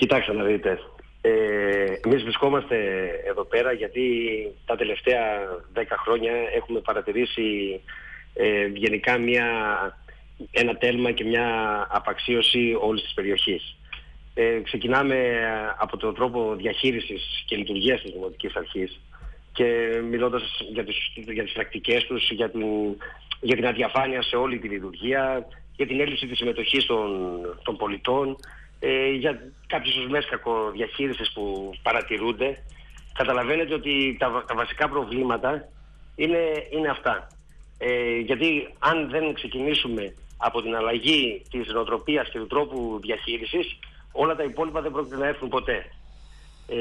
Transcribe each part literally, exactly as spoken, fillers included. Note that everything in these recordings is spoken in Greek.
Κοιτάξτε να δείτε. Ε, εμείς βρισκόμαστε εδώ πέρα γιατί τα τελευταία δέκα χρόνια έχουμε παρατηρήσει ε, γενικά μια, ένα τέλμα και μια απαξίωση όλης της περιοχής. Ε, ξεκινάμε από τον τρόπο διαχείρισης και λειτουργίας της Δημοτικής Αρχής και μιλώντας για τις, για τις πρακτικές τους, για την, για την αδιαφάνεια σε όλη τη λειτουργία, για την έλλειψη της συμμετοχής των, των πολιτών, ε, για κάποιες οσμές κακοδιαχείρισης που παρατηρούνται. Καταλαβαίνετε ότι τα, τα βασικά προβλήματα είναι, είναι αυτά. Ε, γιατί αν δεν ξεκινήσουμε από την αλλαγή της νοοτροπίας και του τρόπου διαχείρισης, όλα τα υπόλοιπα δεν πρόκειται να έρθουν ποτέ. Ε,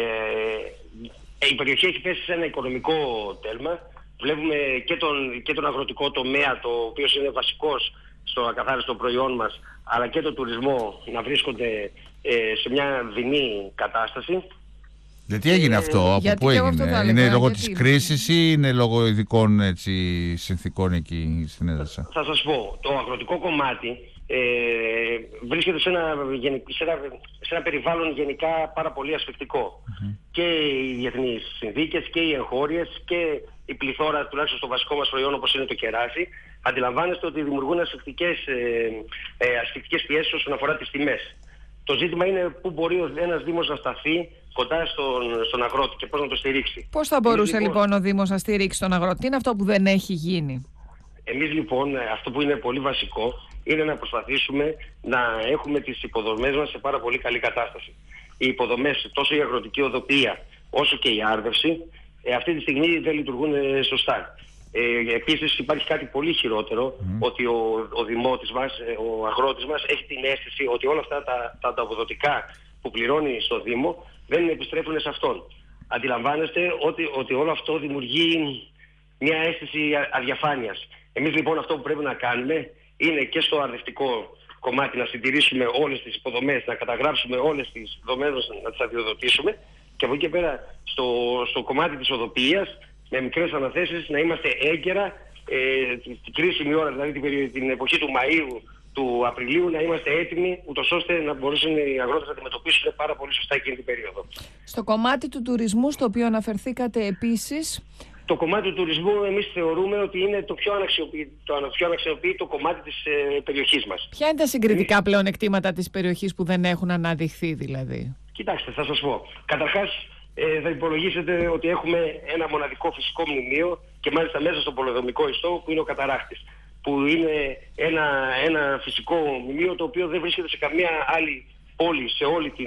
η περιοχή έχει πέσει σε ένα οικονομικό τέλμα. Βλέπουμε και τον, και τον αγροτικό τομέα, το οποίο είναι βασικός στο ακαθάριστο προϊόν μας, αλλά και τον τουρισμό να βρίσκονται ε, σε μια δεινή κατάσταση. Γιατί έγινε αυτό, ε, από πού έγινε, είναι λόγω γιατί... της κρίσης ή είναι λόγω ειδικών έτσι, συνθήκων εκεί στην Έδεσα? Θα σας πω, το αγροτικό κομμάτι ε, βρίσκεται σε ένα, σε, ένα, σε ένα περιβάλλον γενικά πάρα πολύ ασφικτικό. Mm-hmm. Και οι διεθνείς συνθήκες και οι εγχώριες και η πληθώρα, τουλάχιστον στο βασικό μας προϊόν όπως είναι το κεράσι, αντιλαμβάνεστε ότι δημιουργούν ασφικτικές, ε, ε, ασφικτικές πιέσεις όσον αφορά τις τιμές. Το ζήτημα είναι πού μπορεί ένας Δήμος να σταθεί κοντά στον, στον αγρότη και πώς να το στηρίξει. Πώς θα μπορούσε εμείς, λοιπόν ο Δήμος να στηρίξει τον αγρότη? Τι είναι αυτό που δεν έχει γίνει? Εμείς λοιπόν αυτό που είναι πολύ βασικό είναι να προσπαθήσουμε να έχουμε τις υποδομές μας σε πάρα πολύ καλή κατάσταση. Οι υποδομές, τόσο η αγροτική οδοποιία όσο και η άρδευση, ε, αυτή τη στιγμή δεν λειτουργούν ε, σωστά. Ε, επίσης υπάρχει κάτι πολύ χειρότερο, mm. ότι ο, ο δημότης μας, ο αγρότης μας έχει την αίσθηση ότι όλα αυτά τα, τα ανταποδοτικά που πληρώνει στο Δήμο δεν επιστρέφουν σε αυτόν. Αντιλαμβάνεστε ότι, ότι όλο αυτό δημιουργεί μια αίσθηση αδιαφάνειας. Εμείς λοιπόν αυτό που πρέπει να κάνουμε είναι και στο αρδευτικό κομμάτι να συντηρήσουμε όλες τις υποδομές, να καταγράψουμε όλες τις δομές, να τις αδειοδοτήσουμε, και από εκεί και πέρα στο, στο κομμάτι της οδοποιίας με μικρές αναθέσεις να είμαστε έγκαιρα ε, την κρίσιμη ώρα, δηλαδή την, την εποχή του Μαΐου, του Απριλίου, να είμαστε έτοιμοι, ούτως ώστε να μπορέσουν οι αγρότες να αντιμετωπίσουν πάρα πολύ σωστά εκείνη την περίοδο. Στο κομμάτι του τουρισμού, στο οποίο αναφερθήκατε επίσης. Το κομμάτι του τουρισμού εμείς θεωρούμε ότι είναι το πιο αναξιοποιητό, το πιο αναξιοποιητό κομμάτι της ε, περιοχής μας. Ποια είναι τα συγκριτικά εμείς... πλεονεκτήματα της περιοχής που δεν έχουν αναδειχθεί δηλαδή? Κοιτάξτε, θα σας πω. Καταρχάς, ε, θα υπολογίσετε ότι έχουμε ένα μοναδικό φυσικό μνημείο και μάλιστα μέσα στον πολεοδομικό ιστό που είναι ο Καταράχτης. Που είναι ένα, ένα φυσικό μνημείο το οποίο δεν βρίσκεται σε καμία άλλη πόλη σε όλη την,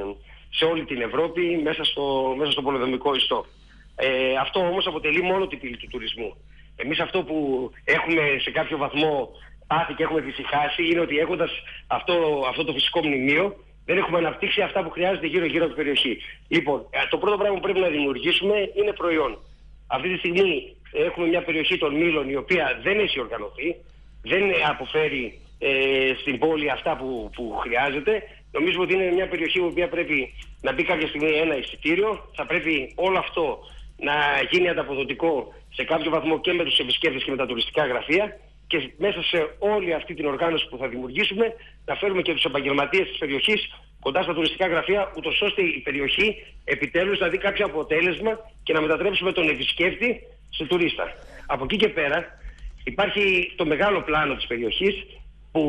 σε όλη την Ευρώπη μέσα στο, μέσα στο πολεοδομικό ιστό. Ε, αυτό όμως αποτελεί μόνο την πύλη του τουρισμού. Εμείς αυτό που έχουμε σε κάποιο βαθμό πάθει και έχουμε δυσυχάσει είναι ότι έχοντας αυτό, αυτό το φυσικό μνημείο δεν έχουμε αναπτύξει αυτά που χρειάζεται γύρω-γύρω από την περιοχή. Λοιπόν, το πρώτο πράγμα που πρέπει να δημιουργήσουμε είναι προϊόν. Αυτή τη στιγμή έχουμε μια περιοχή των Μήλων η οποία δεν έχει οργανωθεί, δεν αποφέρει ε, στην πόλη αυτά που, που χρειάζεται. Νομίζουμε ότι είναι μια περιοχή η οποία πρέπει να μπει κάποια στιγμή ένα εισιτήριο. Θα πρέπει όλο αυτό να γίνει ανταποδοτικό σε κάποιο βαθμό και με τους επισκέπτες και με τα τουριστικά γραφεία, και μέσα σε όλη αυτή την οργάνωση που θα δημιουργήσουμε να φέρουμε και τους επαγγελματίες της περιοχής κοντά στα τουριστικά γραφεία, ούτως ώστε η περιοχή επιτέλους να δει κάποιο αποτέλεσμα και να μετατρέψουμε τον επισκέπτη σε τουρίστα. Από εκεί και πέρα υπάρχει το μεγάλο πλάνο της περιοχής που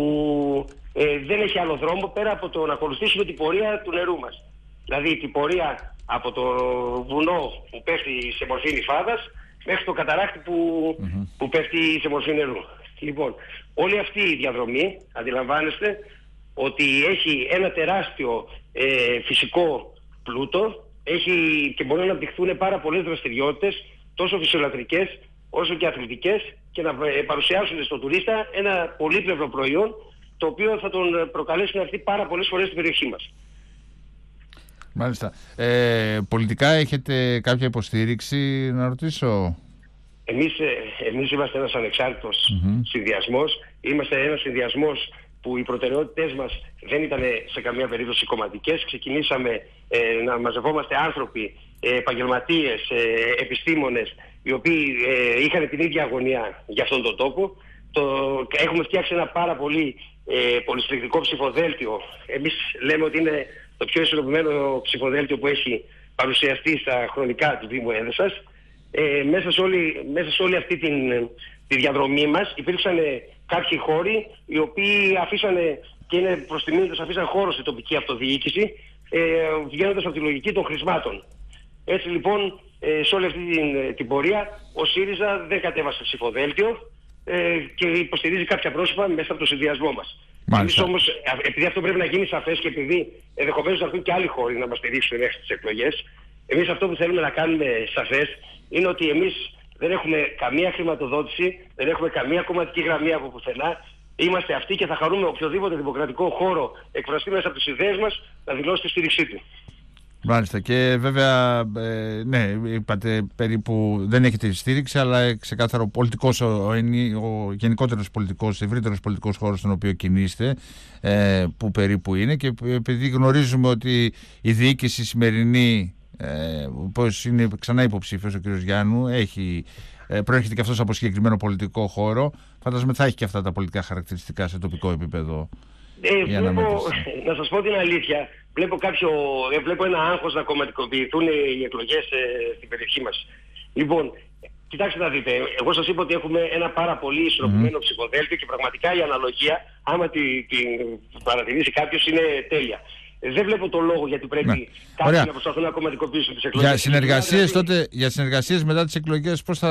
ε, δεν έχει άλλο δρόμο πέρα από το να ακολουθήσουμε την πορεία του νερού μας. Δηλαδή την πορεία από το βουνό που πέφτει σε μορφή νυφάδας μέχρι το καταράκτη που, mm-hmm. που πέφτει σε μορφή νερού. Λοιπόν, όλη αυτή η διαδρομή, αντιλαμβάνεστε ότι έχει ένα τεράστιο ε, φυσικό πλούτο, έχει και μπορεί να αναπτυχθούν πάρα πολλές δραστηριότητες, τόσο φυσιολατρικές όσο και αθλητικές, και να ε, παρουσιάσουν στον τουρίστα ένα πολύπλευρο προϊόν, το οποίο θα τον προκαλέσει να έρθει πάρα πολλές φορές στην περιοχή μας. Μάλιστα. Ε, πολιτικά έχετε κάποια υποστήριξη, να ρωτήσω? Εμείς, εμείς είμαστε ένας ανεξάρτητος mm-hmm. συνδυασμός. Είμαστε ένας συνδυασμός που οι προτεραιότητες μας δεν ήταν σε καμία περίπτωση κομματικές. Ξεκινήσαμε ε, να μαζευόμαστε άνθρωποι, ε, επαγγελματίες, ε, επιστήμονες, οι οποίοι ε, είχαν την ίδια αγωνία για αυτόν τον τόπο. Το, έχουμε φτιάξει ένα πάρα πολύ ε, πολυστρικτικό ψηφοδέλτιο. Εμείς λέμε ότι είναι το πιο ισορροπημένο ψηφοδέλτιο που έχει παρουσιαστεί στα χρονικά του Δήμου Έδεσας. Ε, μέσα, σε όλη, μέσα σε όλη αυτή την, τη διαδρομή μας υπήρξαν κάποιοι χώροι οι οποίοι αφήσανε, και είναι προς τιμή τους, αφήσαν χώρο στην τοπική αυτοδιοίκηση, ε, βγαίνοντας από τη λογική των χρησμάτων. Έτσι λοιπόν, ε, σε όλη αυτή την, την πορεία, ο ΣΥΡΙΖΑ δεν κατέβασε ψηφοδέλτιο ε, και υποστηρίζει κάποια πρόσωπα μέσα από το συνδυασμό μας. Εμείς όμως, επειδή αυτό πρέπει να γίνει σαφές και επειδή ενδεχομένως να έρθουν και άλλοι χώροι να μας στηρίξουν μέχρι τις εκλογές, εμείς αυτό που θέλουμε να κάνουμε σαφές είναι ότι εμείς δεν έχουμε καμία χρηματοδότηση, δεν έχουμε καμία κομματική γραμμή από πουθενά. Είμαστε αυτοί και θα χαρούμε οποιοδήποτε δημοκρατικό χώρο εκφραστεί μέσα από τις ιδέες μας να δηλώσει τη στήριξή του. Μάλιστα. Και βέβαια, ε, ναι, είπατε περίπου δεν έχετε τη στήριξη, αλλά ξεκάθαρο πολιτικός, ο, ο, ο γενικότερος πολιτικός, ευρύτερος πολιτικός χώρος στον οποίο κινείστε, ε, που περίπου είναι, και επειδή γνωρίζουμε ότι η διοίκηση σημερινή, ε, πώς είναι ξανά υποψήφιος ο κ. Γιάννου, έχει, ε, προέρχεται και αυτός από συγκεκριμένο πολιτικό χώρο, φαντάζομαι θα έχει και αυτά τα πολιτικά χαρακτηριστικά σε τοπικό επίπεδο. Ε, βλέπω, να σας πω την αλήθεια, βλέπω, κάποιο, ε, βλέπω ένα άγχος να κομματικοποιηθούν οι εκλογές ε, στην περιοχή μας. Λοιπόν, κοιτάξτε να δείτε, εγώ σας είπα ότι έχουμε ένα πάρα πολύ ισορροπημένο mm. ψηφοδέλτιο και πραγματικά η αναλογία, άμα την τη, παρατηρήσει κάποιος, είναι τέλεια. Δεν βλέπω τον λόγο γιατί πρέπει ναι. κάποιοι να προσπαθούν να κομματικοποιήσουν τις εκλογές. Για συνεργασίες, τότε, για συνεργασίες μετά τις εκλογές, πώς θα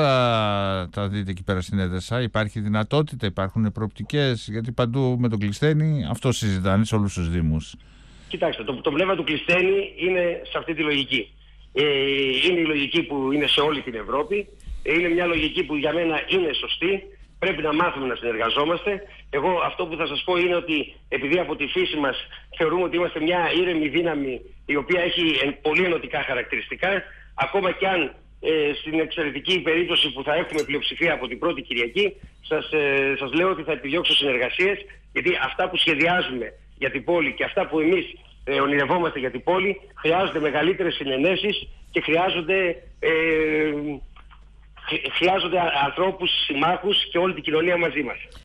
τα δείτε εκεί πέρα στην Έδεσα? Υπάρχει δυνατότητα, υπάρχουν προοπτικές? Γιατί παντού με τον Κλεισθένη αυτό συζητάνε σε όλους τους δήμους. Κοιτάξτε, το, το βλέμμα του Κλεισθένη είναι σε αυτή τη λογική. Ε, είναι η λογική που είναι σε όλη την Ευρώπη. Ε, είναι μια λογική που για μένα είναι σωστή. Πρέπει να μάθουμε να συνεργαζόμαστε. Εγώ αυτό που θα σας πω είναι ότι επειδή από τη φύση μας θεωρούμε ότι είμαστε μια ήρεμη δύναμη η οποία έχει πολύ ενωτικά χαρακτηριστικά, ακόμα κι αν ε, στην εξαιρετική περίπτωση που θα έχουμε πλειοψηφία από την πρώτη Κυριακή, σας, ε, σας λέω ότι θα επιδιώξω συνεργασίες, γιατί αυτά που σχεδιάζουμε για την πόλη και αυτά που εμείς ε, ονειρευόμαστε για την πόλη χρειάζονται μεγαλύτερες συνενέσεις και χρειάζονται... Ε, χρειάζονται ανθρώπους, συμμάχους και όλη την κοινωνία μαζί μας.